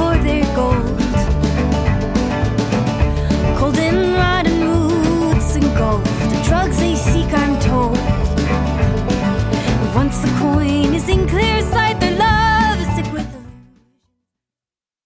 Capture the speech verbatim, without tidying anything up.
for their gold. Cold and rotten roots engulfed, the drugs they see